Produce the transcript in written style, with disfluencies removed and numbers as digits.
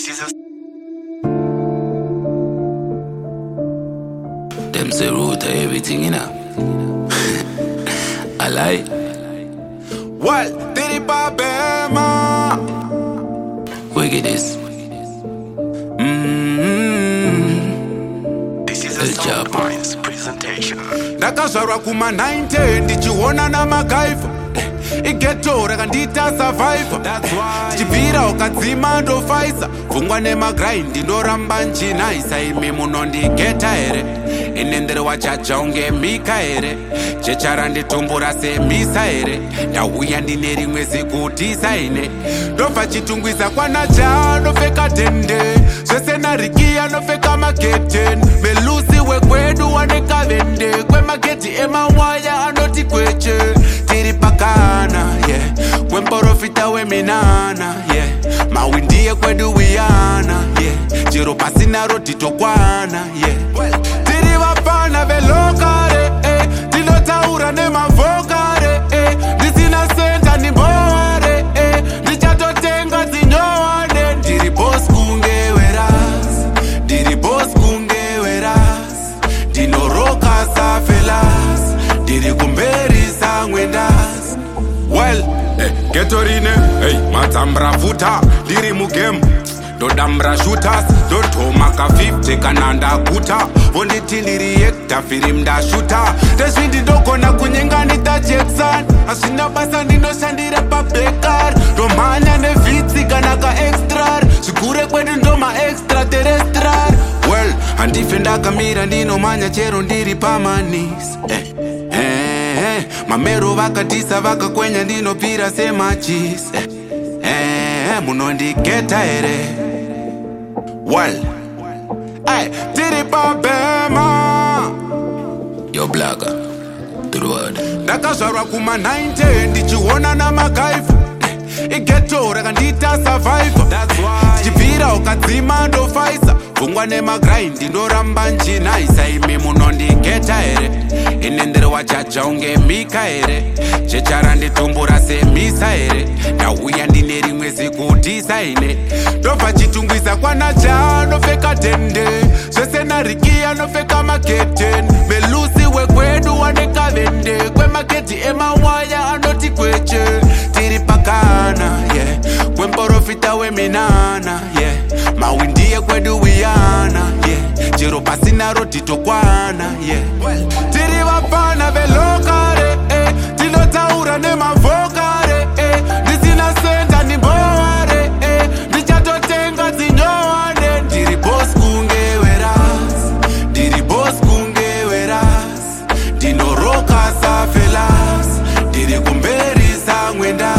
Them say root of everything, you know. I lie. Well, Diddy Babema. Wickedness. This is a Sound Minds presentation. Ndakazvarwa kuma 90 ndichiona na MacGyver. Igeto rakandita survivor. Chibvira ukadzima ndofaisa. Pfungwa nemagrind ndoramba nchinaisa. Imi munondigeta here. Inendere wachacha unge mika here. Chechara nditumbura semisa here. Ndauya ndine rimwe zikutisa ine. Ndobva chitungwiza kwanacha nopfeka tende. Zvese narikia nopfeka maketen. Melusi wekwedu wanekavende. Kwemageti emawaya anoti kweche. Tiri pakana, yeah. Kwemporofita weminana, yeah. Mawindie kwedu wiyana, yeah. Chiro pasina roti tokwana, yeah. Tiri vapana velokare, tinotaura nemavokare, ndisina senta nimboare, ndichatotenga zinyowane. Ndiri boss kungeweras, ndiri boss kungeweras, ndinoroka safelas, ndiri kumberisa ngwendas. Well, getorine, matambra futa, ndiri mugame. Dodambra shooters, dotomaka 50 kananda kuta. Vonditi ndiriekta firim da shooter. Desvindi ndogona kunyenganita Jackson. Asina basa ndinoshandire pabekar. Domanya nevitsi kanaka extra. Zvikure kwedu ndoma extraterrestrial. Well, handife ndakamira ndinomanya chero ndiri pamanis. Mamero vakatisa vakakwenya ndinopira semachis. Munondigeta here. Well, Diddy Babema. Yo blagger. To the word. Ndakazvarwa kuma 90 ndichiona na MacGyver. Igeto rakandita survivor. Chibvira ukadzima ndofaisa. Pfungwa nemagrind ndoramba nchinaisa. Imi munondigeta here. Inendere wachacha unge mika here. Chechara nditumbura semisa here. Ndauya ndine rimwe zikutisa ine. Ndobva chitungwiza kwanacha nopfeka tende. Zvese narikia nopfeka maketen. Melusi wekwedu wanekavende. Kwemageti emawaya anoti kweche. Tiri pakana, yeah. Kwemporofita weminana, yeah. Mawindie kwedu wiyana, yeah. Chiro pasina roti tokwana, yeah. Tiri vapana velokare, tinotaura nemavokare, ndisina senta nimboare, ndichatotenga zinyowane. Ndiri boss kungeweras, ndiri boss kungeweras, ndinoroka safelas, ndiri kumberisa ngwenda.